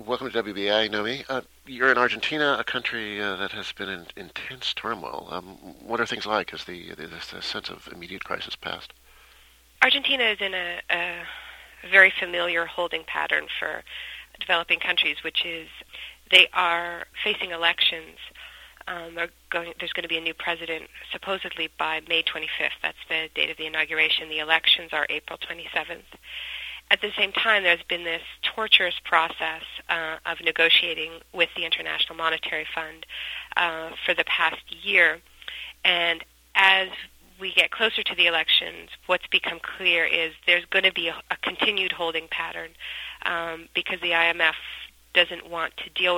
Welcome to WBI, Nomi. You're in Argentina, a country that has been in intense turmoil. What are things like as the sense of immediate crisis passed? Argentina is in a very familiar holding pattern for developing countries, which is they are facing elections. There's going to be a new president supposedly by May 25th. That's the date of the inauguration. The elections are April 27th. At the same time, there's been this torturous process of negotiating with the International Monetary Fund for the past year. And as we get closer to the elections, what's become clear is there's going to be a continued holding pattern because the IMF doesn't want to deal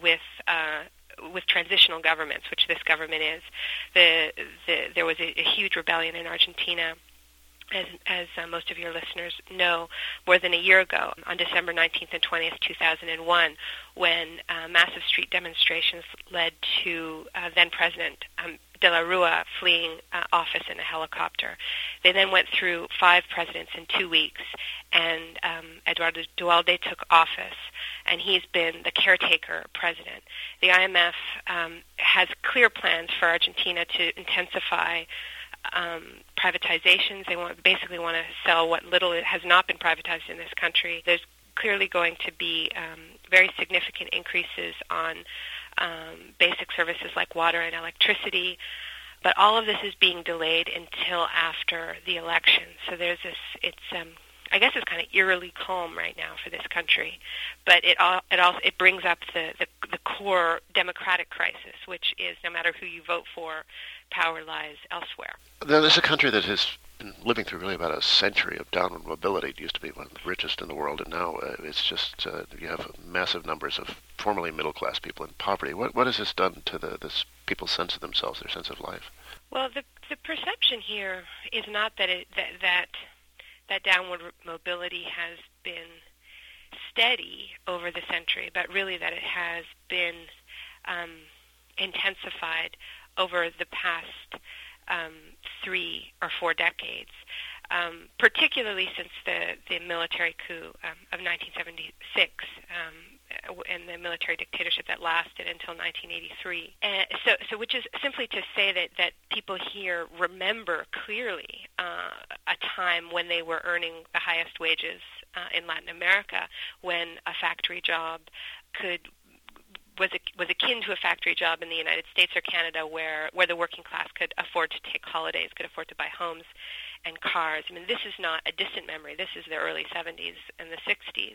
with transitional governments, which this government is. There was a huge rebellion in Argentina, as most of your listeners know, more than a year ago, on December 19th and 20th, 2001, when massive street demonstrations led to then-President De la Rua fleeing office in a helicopter. They then went through 5 presidents in 2 weeks, and Eduardo Dualde took office, and he's been the caretaker president. The IMF has clear plans for Argentina to intensify privatizations. They basically want to sell what little it has not been privatized in this country. There's clearly going to be very significant increases on basic services like water and electricity, but all of this is being delayed until after the election. So there's this, I guess it's kind of eerily calm right now for this country, but it brings up the core democratic crisis, which is no matter who you vote for, power lies elsewhere. This is a country that has been living through really about a century of downward mobility. It used to be one of the richest in the world, and now it's just you have massive numbers of formerly middle-class people in poverty. What has this done to this people's sense of themselves, their sense of life? Well, the perception here is not that that downward mobility has been steady over the century, but really that it has been intensified over the past 3 or 4 decades, particularly since the military coup of 1976 and the military dictatorship that lasted until 1983. So which is simply to say that people here remember clearly a time when they were earning the highest wages in Latin America, when a factory job was akin to a factory job in the United States or Canada, where the working class could afford to take holidays, could afford to buy homes and cars. I mean, this is not a distant memory. This is the early 70s and the 60s.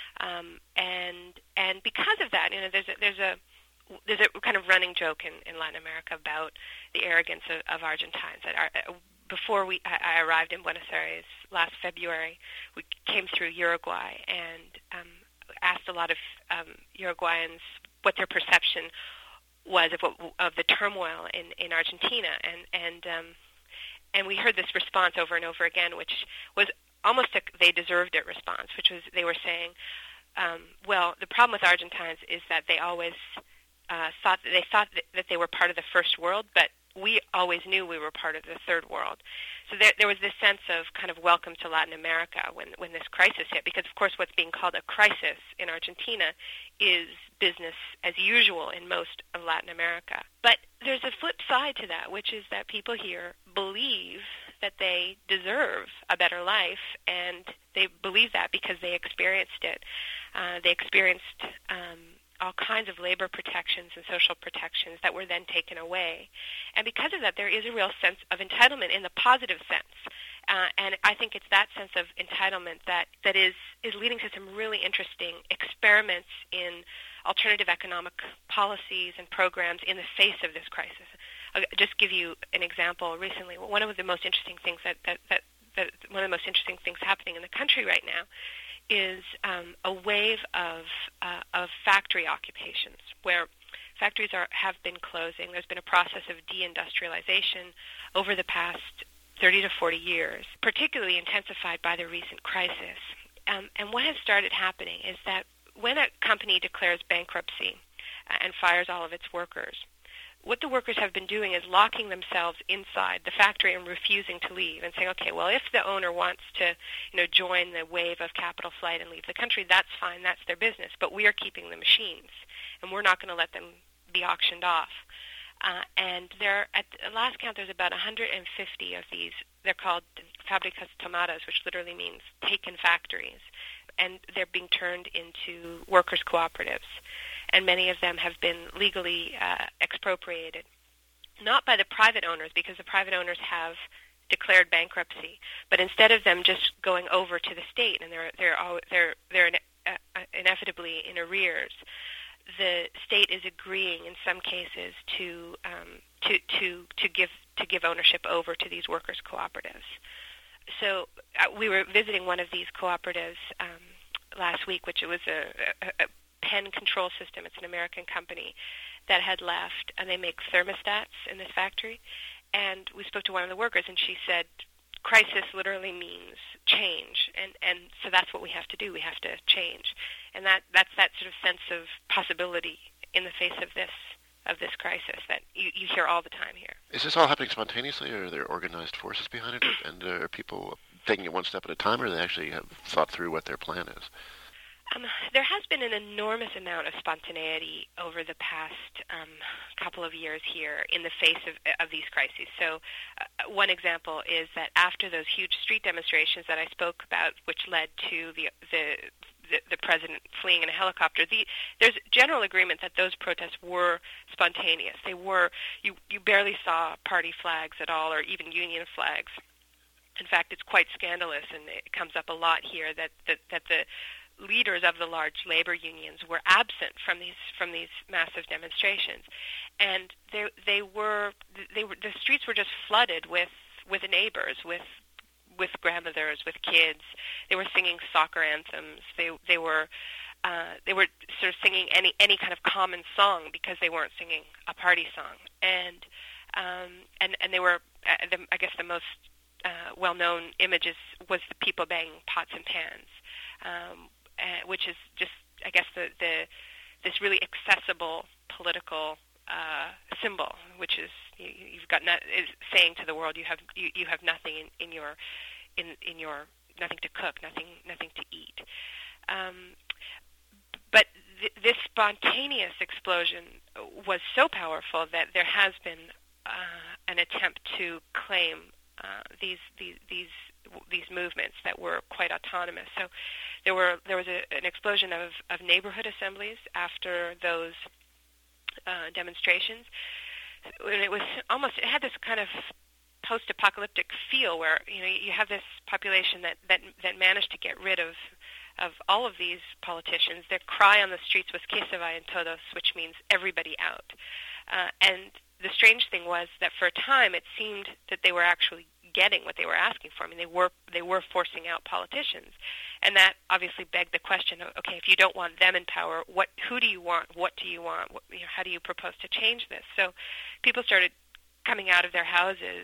And because of that, there's a kind of running joke in Latin America about the arrogance of Argentines. Before I arrived in Buenos Aires last February, we came through Uruguay and asked a lot of Uruguayans what their perception was of the turmoil in Argentina, and we heard this response over and over again, which was almost a they deserved it response, which was they were saying, well, the problem with Argentines is that they always thought that they were part of the first world, but we always knew we were part of the third world. So there was this sense of kind of welcome to Latin America when this crisis hit, because of course what's being called a crisis in Argentina is business as usual in most of Latin America. But there's a flip side to that, which is that people here believe that they deserve a better life, and they believe that because they experienced it. They experienced all kinds of labor protections and social protections that were then taken away. And because of that, there is a real sense of entitlement in the positive sense. And I think it's that sense of entitlement that is leading to some really interesting experiments in alternative economic policies and programs in the face of this crisis. I'll just give you an example. Recently, one of the most interesting things one of the most interesting things happening in the country right now is a wave of factory occupations where factories have been closing. There's been a process of deindustrialization over the past 30 to 40 years, particularly intensified by the recent crisis. And what has started happening is that when a company declares bankruptcy and fires all of its workers, what the workers have been doing is locking themselves inside the factory and refusing to leave and saying, okay, well, if the owner wants to, join the wave of capital flight and leave the country, that's fine, that's their business, but we are keeping the machines, and we're not going to let them be auctioned off. And at the last count, there's about 150 of these. They're called fábricas tomadas, which literally means taken factories, and they're being turned into workers' cooperatives. And many of them have been legally expropriated, not by the private owners, because the private owners have declared bankruptcy, but instead of them just going over to the state, and they're inevitably in arrears, the state is agreeing in some cases to give ownership over to these workers' cooperatives. So we were visiting one of these cooperatives last week, which was a pen control system. It's an American company that had left, and they make thermostats in this factory. And we spoke to one of the workers, and she said, crisis literally means change, and so that's what we have to do. We have to change, and that's that sort of sense of possibility in the face of this crisis that you hear all the time here. Is this all happening spontaneously, or are there organized forces behind it, and are people taking it one step at a time, or they actually have thought through what their plan is? There has been an enormous amount of spontaneity over the past couple of years here in the face of these crises. So one example is that after those huge street demonstrations that I spoke about, which led to the president fleeing in a helicopter, there's general agreement that those protests were spontaneous. They were, you barely saw party flags at all, or even union flags. In fact, it's quite scandalous, and it comes up a lot here that the leaders of the large labor unions were absent from these massive demonstrations, and the streets were just flooded with neighbors, with grandmothers, with kids. They were singing soccer anthems. They were sort of singing any kind of common song because they weren't singing a party song, and they were I guess the most well-known images was the people banging pots and pans. Which is just, I guess, this really accessible political symbol, which is you've got is saying to the world you have nothing in your nothing to cook, nothing to eat. But this spontaneous explosion was so powerful that there has been an attempt to claim these movements that were quite autonomous. So there was an explosion of neighborhood assemblies after those demonstrations, and it had this kind of post-apocalyptic feel where you have this population that managed to get rid of all of these politicians. Their cry on the streets was "Que se vayan todos," which means everybody out. And the strange thing was that for a time it seemed that they were actually getting what they were asking for. I mean, they were forcing out politicians, and that obviously begged the question of, okay, if you don't want them in power, who do you want? What do you want? How do you propose to change this? So people started coming out of their houses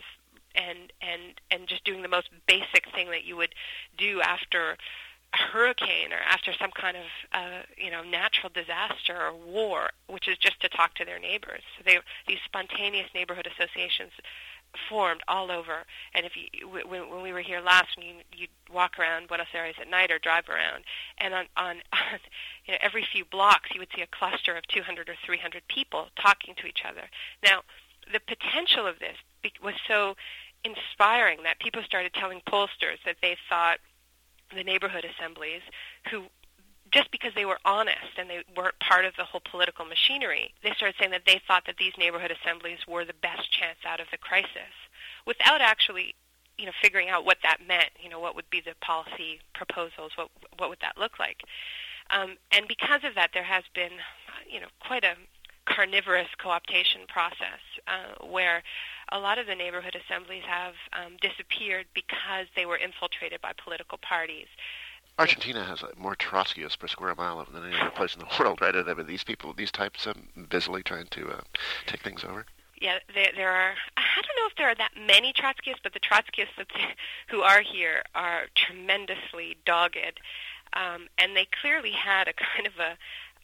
and just doing the most basic thing that you would do after a hurricane or after some kind of natural disaster or war, which is just to talk to their neighbors. So these spontaneous neighborhood associations formed all over, and when we were here last, when you'd walk around Buenos Aires at night or drive around, and on every few blocks you would see a cluster of 200 or 300 people talking to each other. Now, the potential of this was so inspiring that people started telling pollsters that they thought the neighborhood assemblies, who just because they were honest and they weren't part of the whole political machinery, they started saying that they thought that these neighborhood assemblies were the best chance out of the crisis, without actually, figuring out what that meant. What would be the policy proposals? What would that look like? And because of that, there has been, quite a carnivorous co-optation process where a lot of the neighborhood assemblies have disappeared because they were infiltrated by political parties. Argentina has more Trotskyists per square mile than any other place in the world, right? Are these types busily trying to take things over? Yeah, there are. I don't know if there are that many Trotskyists, but the Trotskyists who are here are tremendously dogged, and they clearly had a kind of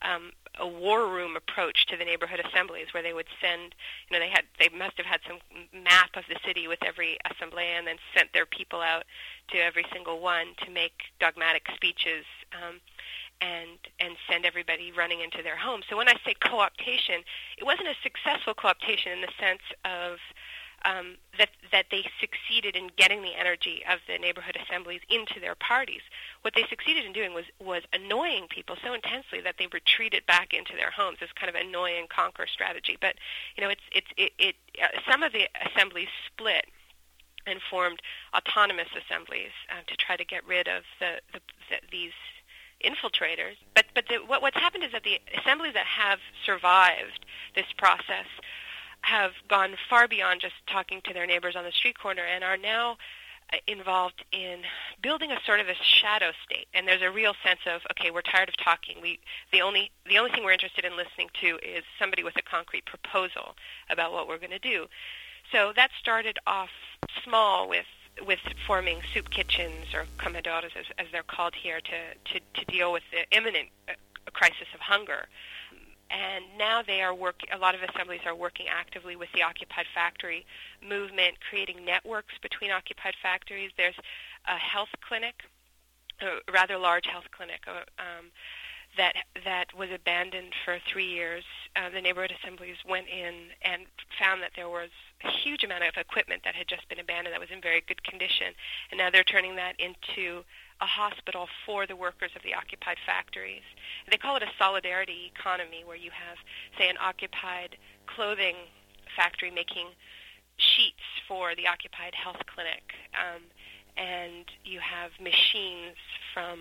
a war room approach to the neighborhood assemblies, where they would send, they must have had some map of the city with every assembly, and then sent their people out to every single one to make dogmatic speeches, and send everybody running into their homes. So when I say co-optation, it wasn't a successful co-optation in the sense of that they succeeded in getting the energy of the neighborhood assemblies into their parties. What they succeeded in doing was annoying people so intensely that they retreated back into their homes. This kind of annoy and conquer strategy. But some of the assemblies split and formed autonomous assemblies to try to get rid of these infiltrators. But what's happened is that the assemblies that have survived this process have gone far beyond just talking to their neighbors on the street corner and are now involved in building a sort of a shadow state. And there's a real sense of, okay, we're tired of talking. The only thing we're interested in listening to is somebody with a concrete proposal about what we're going to do. So that started off small with forming soup kitchens, or comedores as they're called here, to deal with the imminent crisis of hunger. And now a lot of assemblies are working actively with the Occupied Factory movement, creating networks between occupied factories. There's a health clinic, a rather large health clinic, that was abandoned for 3 years. The neighborhood assemblies went in and found that there was a huge amount of equipment that had just been abandoned that was in very good condition, and now they're turning that into a hospital for the workers of the occupied factories. They call it a solidarity economy, where you have, say, an occupied clothing factory making sheets for the occupied health clinic, and you have machines from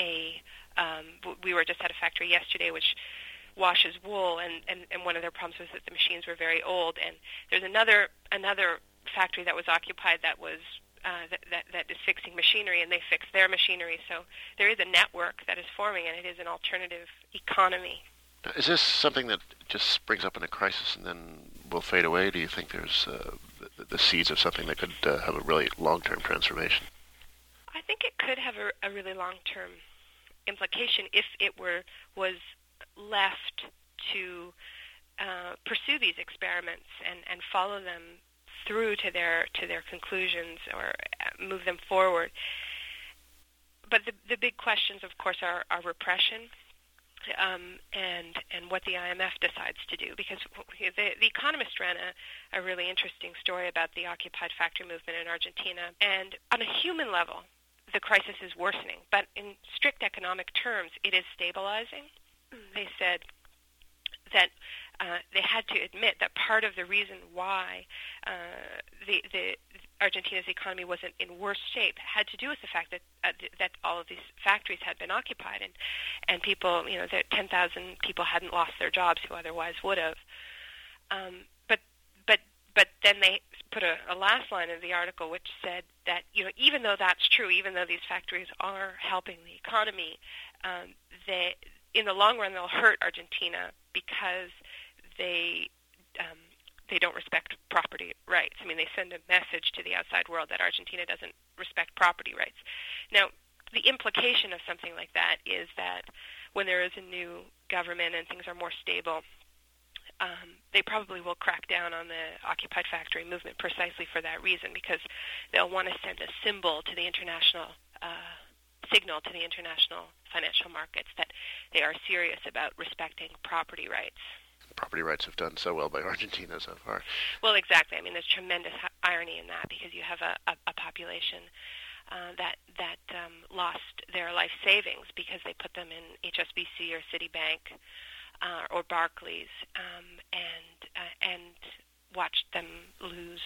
we were just at a factory yesterday which washes wool, and one of their problems was that the machines were very old. And there's another factory that was occupied that was that is fixing machinery, and they fix their machinery. So there is a network that is forming, and it is an alternative economy. Now, is this something that just springs up in a crisis and then will fade away? Do you think there's the seeds of something that could have a really long-term transformation? I think it could have a really long-term implication if it was left to pursue these experiments and follow them through to their conclusions, or move them forward. But the big questions, of course, are repression and what the IMF decides to do. Because the Economist ran a really interesting story about the occupied factory movement in Argentina. And on a human level, the crisis is worsening. But in strict economic terms, it is stabilizing. They said that they had to admit that part of the reason why the Argentina's economy wasn't in worse shape had to do with the fact that all of these factories had been occupied, and people, that 10,000 people hadn't lost their jobs who otherwise would have. But then they put a last line of the article which said that even though that's true, even though these factories are helping the economy, in the long run they'll hurt Argentina because they don't respect property rights. I mean, they send a message to the outside world that Argentina doesn't respect property rights. Now, the implication of something like that is that when there is a new government and things are more stable, they probably will crack down on the occupied factory movement precisely for that reason, because they'll want to send a signal to the international financial markets that they are serious about respecting property rights. Property rights have done so well by Argentina so far. Well, exactly. I mean, there's tremendous irony in that, because you have a population that lost their life savings because they put them in HSBC or Citibank or Barclays, and watched them lose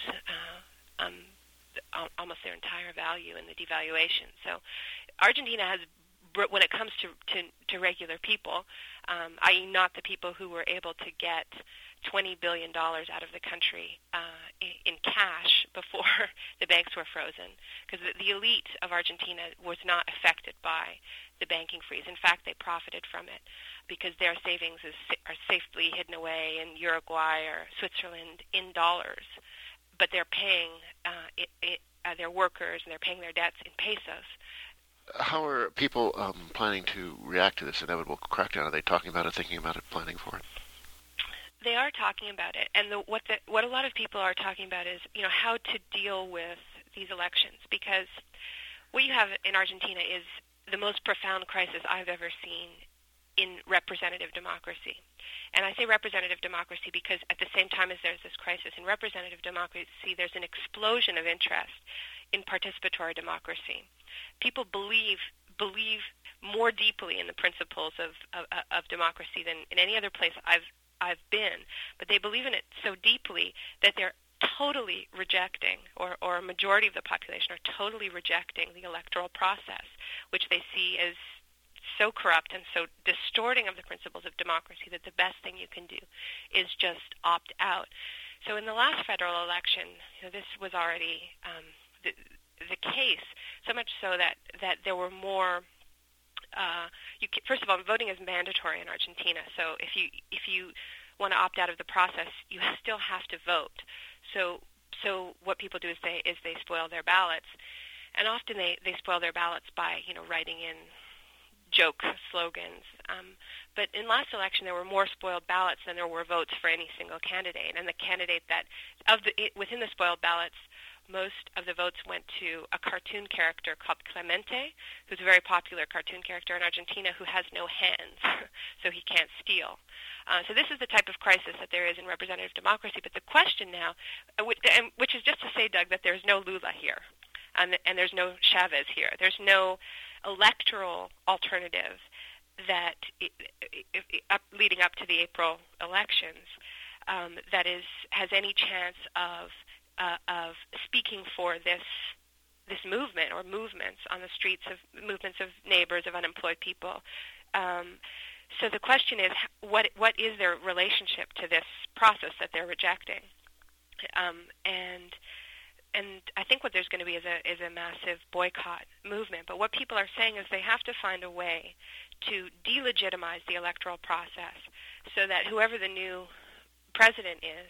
almost their entire value in the devaluation. So Argentina has, when it comes to regular people, i.e. not the people who were able to get $20 billion out of the country in cash before the banks were frozen, because the elite of Argentina was not affected by the banking freeze. In fact, they profited from it because their savings are safely hidden away in Uruguay or Switzerland in dollars, but they're paying their workers and they're paying their debts in pesos. How are people planning to react to this inevitable crackdown? Are they talking about it, thinking about it, planning for it? They are talking about it, and what a lot of people are talking about is how to deal with these elections, because what you have in Argentina is the most profound crisis I've ever seen in representative democracy. And I say representative democracy because at the same time as there's this crisis in representative democracy, there's an explosion of interest in participatory democracy. People believe more deeply in the principles of democracy than in any other place I've been, but they believe in it so deeply that they're totally rejecting, or a majority of the population are totally rejecting the electoral process, which they see as so corrupt and so distorting of the principles of democracy that the best thing you can do is just opt out. So in the last federal election, this was already the case, so much so that there were more. First of all, voting is mandatory in Argentina. So if you want to opt out of the process, you still have to vote. So what people do is they spoil their ballots, and often they spoil their ballots by writing in joke slogans. But in last election, there were more spoiled ballots than there were votes for any single candidate. And the candidate within the spoiled ballots, most of the votes went to a cartoon character called Clemente, who's a very popular cartoon character in Argentina who has no hands, so he can't steal. So this is the type of crisis that there is in representative democracy. But the question now, which is just to say, Doug, that there's no Lula here, and there's no Chavez here. There's no electoral alternative that, leading up to the April elections, that has any chance of speaking for this movement or movements on the streets, of movements of neighbors, of unemployed people. So the question is, what is their relationship to this process that they're rejecting? And I think what there's going to be is a massive boycott movement. But what people are saying is they have to find a way to delegitimize the electoral process so that whoever the new president is,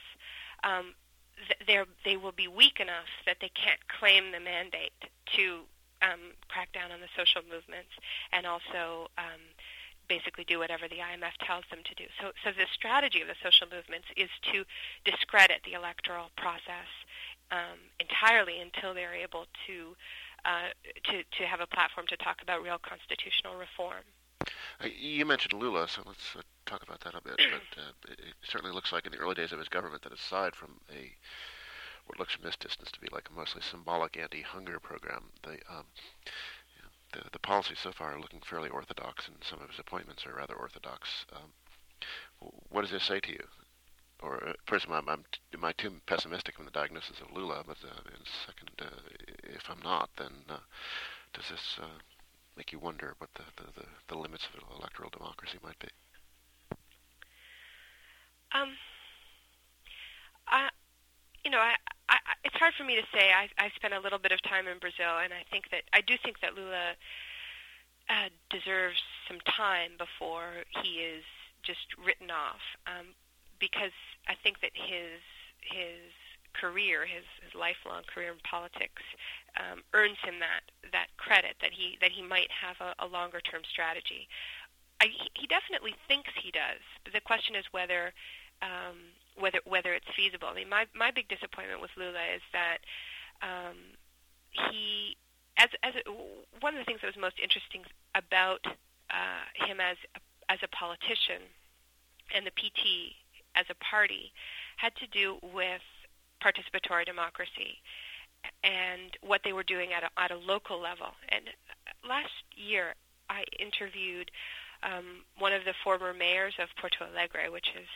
they will be weak enough that they can't claim the mandate to crack down on the social movements and also basically do whatever the IMF tells them to do. So the strategy of the social movements is to discredit the electoral process entirely until they're able to have a platform to talk about real constitutional reform. You mentioned Lula, so let's talk about that a bit. But it certainly looks like in the early days of his government that aside from what looks from this distance to be like a mostly symbolic anti-hunger program, the policies so far are looking fairly orthodox, and some of his appointments are rather orthodox. What does this say to you? Or first, am I too pessimistic in the diagnosis of Lula? But second, if I'm not, then does this make you wonder what the limits of electoral democracy might be? It's hard for me to say. I spent a little bit of time in Brazil, and I do think that Lula deserves some time before he is just written off, because I think that his career, his lifelong career in politics, earns him that credit that he might have a longer term strategy. He definitely thinks he does, but the question is whether it's feasible. I mean, my big disappointment with Lula is that he, one of the things that was most interesting about him as a politician and the PT as a party had to do with participatory democracy and what they were doing at a local level. And last year, I interviewed one of the former mayors of Porto Alegre, which is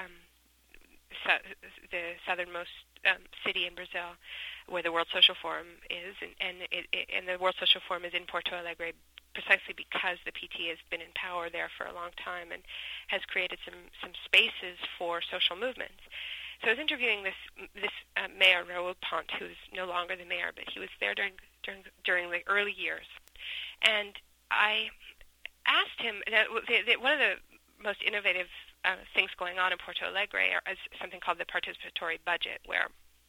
the southernmost city in Brazil, where the World Social Forum is, and the World Social Forum is in Porto Alegre precisely because the PT has been in power there for a long time and has created some spaces for social movements. So I was interviewing this mayor, Raul Pont, who's no longer the mayor, but he was there during the early years. And I asked him, one of the most innovative things going on in Porto Alegre is something called the participatory budget, where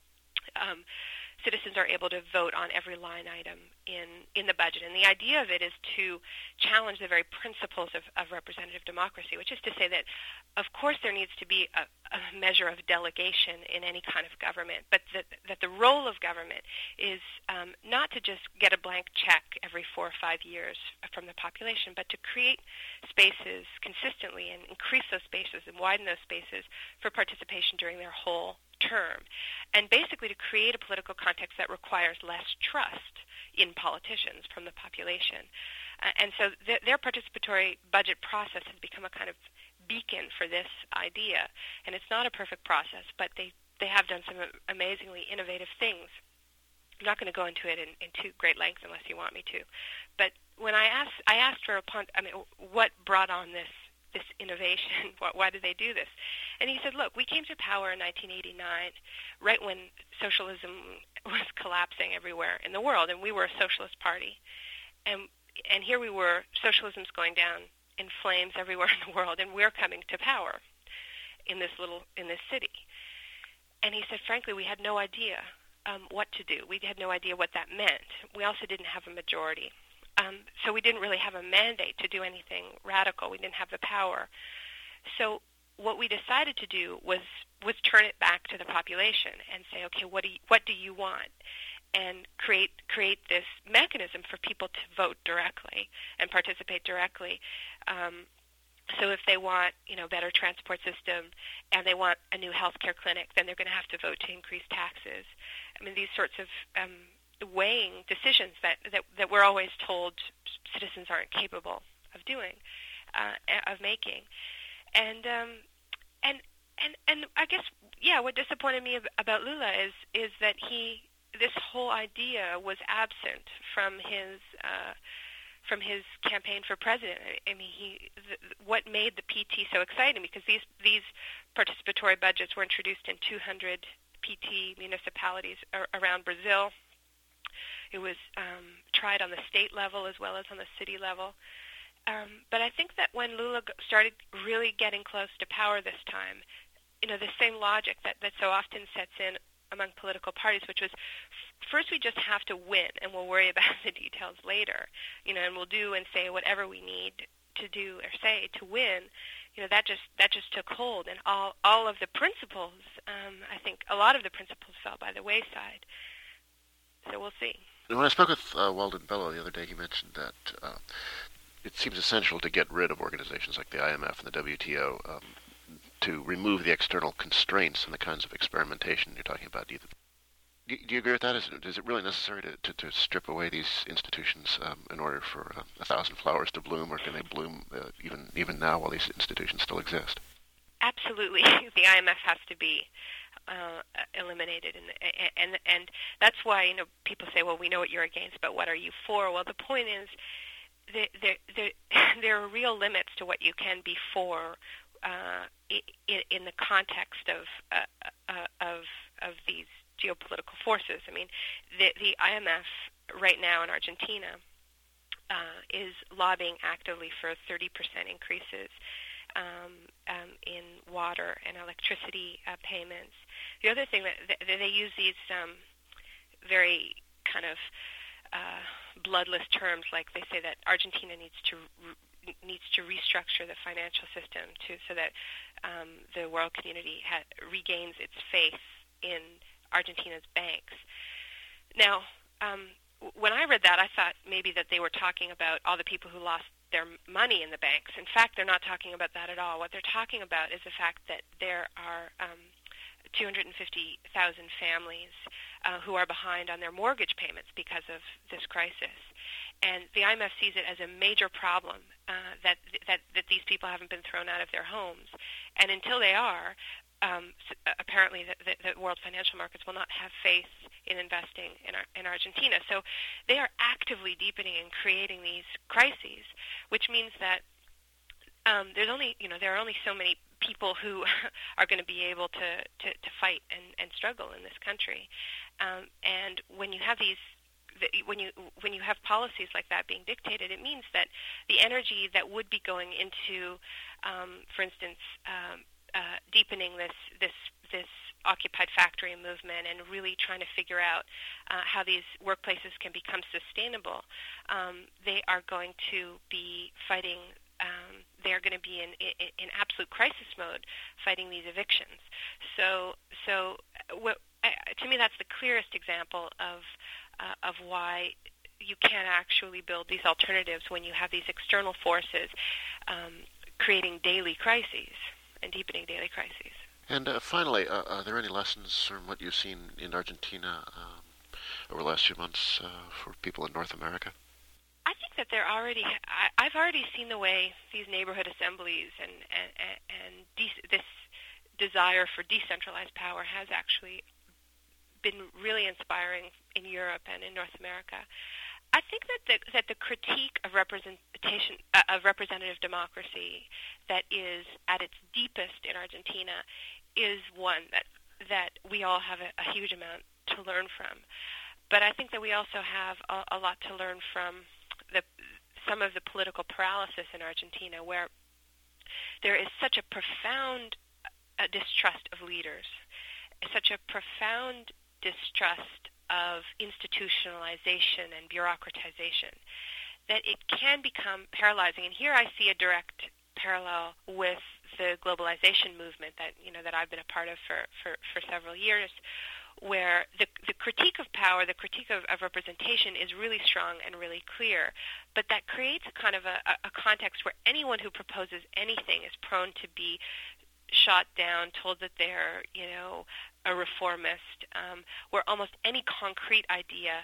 citizens are able to vote on every line item in the budget. And the idea of it is to challenge the very principles of representative democracy, which is to say that, of course, there needs to be a measure of delegation in any kind of government, but that the role of government is not to just get a blank check every 4 or 5 years from the population, but to create spaces consistently and increase those spaces and widen those spaces for participation during their whole term, and basically to create a political context that requires less trust in politicians from the population. And so their participatory budget process has become a kind of beacon for this idea. And it's not a perfect process, but they have done some amazingly innovative things. I'm not going to go into it in too great length unless you want me to. But when I asked for what brought on this innovation, why did they do this? And he said, look, we came to power in 1989, right when socialism was collapsing everywhere in the world, and we were a socialist party. And here we were, socialism's going down in flames everywhere in the world, and we're coming to power in this city. And he said, frankly, we had no idea what to do. We had no idea what that meant. We also didn't have a majority. So we didn't really have a mandate to do anything radical. We didn't have the power. So what we decided to do was turn it back to the population and say, okay, what do you want? And create this mechanism for people to vote directly and participate directly. So if they want, better transport system and they want a new healthcare clinic, then they're going to have to vote to increase taxes. I mean, these sorts of weighing decisions that we're always told citizens aren't capable of doing, of making, and I guess what disappointed me about Lula is that this whole idea was absent from his campaign for president. I mean, what made the PT so exciting, because these participatory budgets were introduced in 200 PT municipalities around Brazil. It was tried on the state level as well as on the city level. But I think that when Lula started really getting close to power this time, the same logic that so often sets in among political parties, which was first we just have to win and we'll worry about the details later, and we'll do and say whatever we need to do or say to win. That just took hold, and all of the principles, I think a lot of the principles fell by the wayside. So we'll see. When I spoke with Walden Bello the other day, he mentioned that it seems essential to get rid of organizations like the IMF and the WTO to remove the external constraints and the kinds of experimentation you're talking about. Do you agree with that? Is it really necessary to strip away these institutions in order for 1,000 flowers to bloom, or can they bloom even now while these institutions still exist? Absolutely. The IMF has to be eliminated, and that's why people say, well, we know what you're against, but what are you for? Well, the point is there are real limits to what you can be for in the context of these geopolitical forces. I mean, the IMF right now in Argentina is lobbying actively for 30% increases in water and electricity payments. The other thing that they use these very kind of bloodless terms, like they say that Argentina needs to restructure the financial system so that the world community regains its faith in Argentina's banks. Now, when I read that, I thought maybe that they were talking about all the people who lost their money in the banks. In fact, they're not talking about that at all. What they're talking about is the fact that there are 250,000 families who are behind on their mortgage payments because of this crisis. And the IMF sees it as a major problem that these people haven't been thrown out of their homes. And until they are, apparently the world financial markets will not have faith in investing in Argentina. So they are actively deepening and creating these crises, which means that there are only so many people who are going to be able to fight and struggle in this country. And when you have when you have policies like that being dictated, it means that the energy that would be going into, for instance, deepening this occupied factory movement and really trying to figure out how these workplaces can become sustainable, they are going to be fighting. They are going to be in absolute crisis mode, fighting these evictions. So to me, that's the clearest example of why you can't actually build these alternatives when you have these external forces creating daily crises and deepening daily crises. And finally, are there any lessons from what you've seen in Argentina over the last few months for people in North America? I think that I've already seen the way these neighborhood assemblies and this desire for decentralized power has actually been really inspiring in Europe and in North America. I think that the critique of representation of representative democracy that is at its deepest in Argentina is one that we all have a huge amount to learn from. But I think that we also have a lot to learn from some of the political paralysis in Argentina, where there is such a profound distrust of leaders, such a profound distrust of institutionalization and bureaucratization, that it can become paralyzing. And here I see a direct parallel with the globalization movement that I've been a part of for several years, where the critique of power, the critique of representation is really strong and really clear, but that creates a kind of a context where anyone who proposes anything is prone to be shot down, told that they're, a reformist, where almost any concrete idea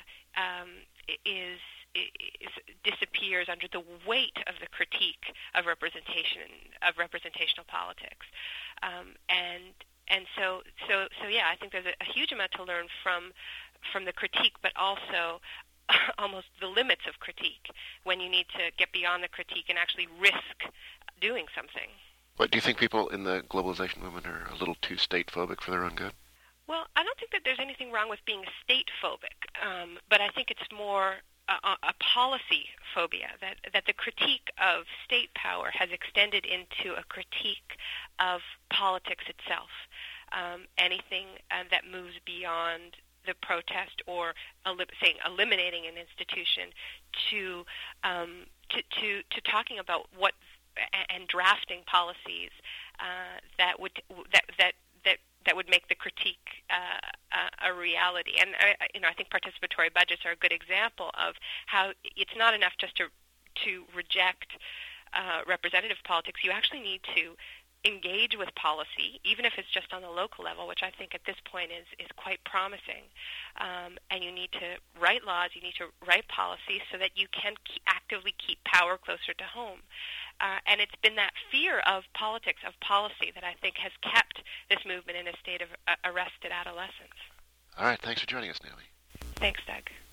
disappears under the weight of the critique of representation, of representational politics, and so yeah, I think there's a huge amount to learn from the critique, but also almost the limits of critique when you need to get beyond the critique and actually risk doing something. But do you think people in the globalization movement are a little too state-phobic for their own good? Well, I don't think that there's anything wrong with being state-phobic, but I think it's more a policy phobia, that the critique of state power has extended into a critique of politics itself. Anything that moves beyond the protest or eliminating an institution to talking about what and drafting policies that would make the critique a reality. And I think participatory budgets are a good example of how it's not enough just to reject representative politics. You actually need to engage with policy, even if it's just on the local level, which I think at this point is quite promising. And you need to write laws, you need to write policies so that you can actively keep power closer to home. And it's been that fear of politics, of policy, that I think has kept this movement in a state of arrested adolescence. All right, thanks for joining us, Naomi. Thanks, Doug.